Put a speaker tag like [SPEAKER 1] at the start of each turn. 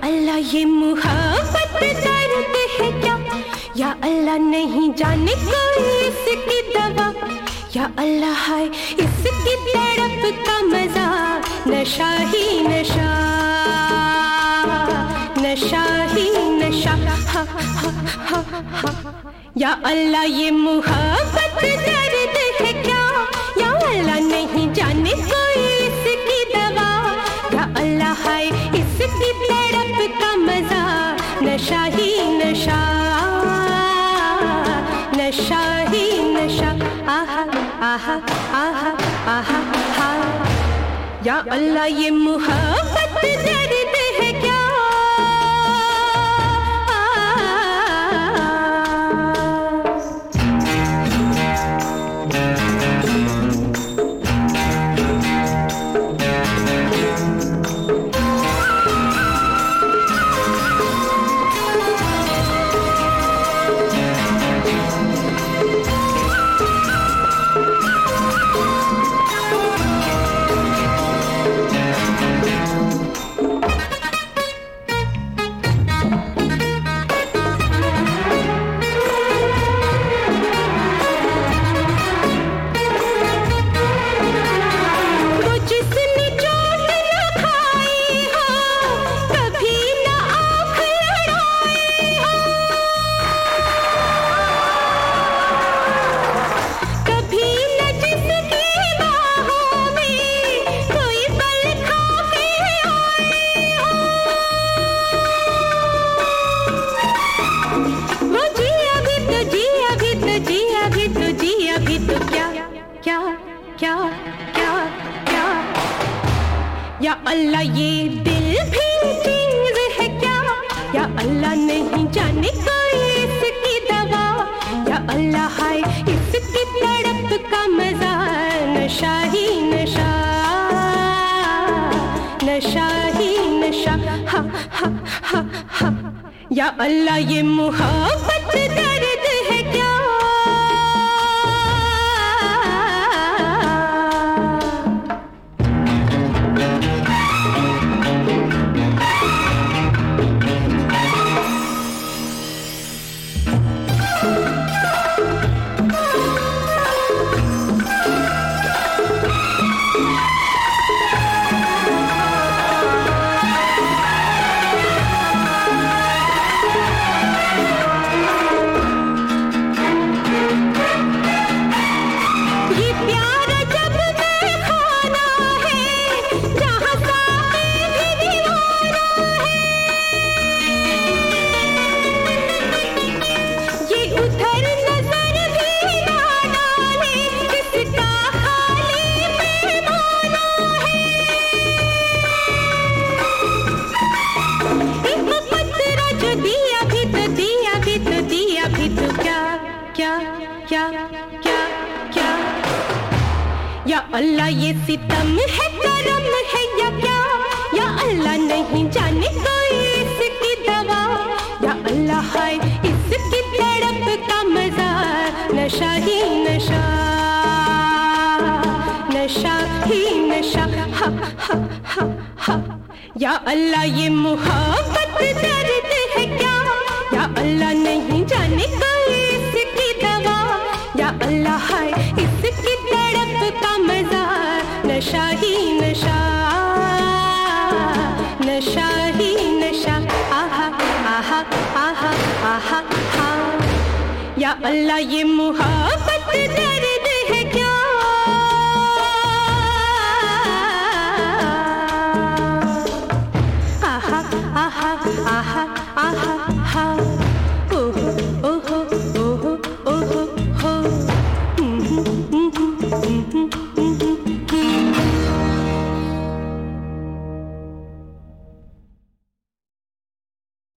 [SPEAKER 1] अल्लाह ये मुहब्बत दर्द है क्या, या अल्लाह नहीं जाने कोई इसकी दवा, या अल्लाह है इसकी तड़प का मजा, नशा ही नशा, नशा ही नशा, हा हा हा हा। या अल्लाह ये मुहब्बत दर्द है क्या, या अल्लाह नहीं जाने कोई इसकी दवा, या अल्लाह है इसकी तड़प का मजा, नशा ही नशा, नशा ही नशा, आहा आहा आहा आहा हा। या अल्लाह ये मुहब्बत दर्द है क्या। या अल्लाह ये दिल भी चीज है क्या, या अल्लाह नहीं जाने कोई इसकी दवा, या अल्लाह है इसकी तड़प का मजा, नशा ही नशा, नशा ही नशा, हा हा हा हा। या अल्लाह ये मुहब्बत दर्द है क्या। क्या क्या क्या क्या। या अल्लाह ये सितम है करम है या क्या, या अल्लाह नहीं जाने कोई इसकी दवा, या अल्लाह है इसकी तड़प का मजा, नशा ही नशा, नशा ही नशा, हा हा हा हा। या अल्लाह ये मुहब्बत दर्द है क्या, या अल्लाह नहीं जाने कोई इसकी दवा, या अल्लाह है इसकी तड़प का मजा, नशा ही नशा, नशा ही नशा, आहा आहा आहा आहा हा। या अल्लाह ये मुहब्बत दर्द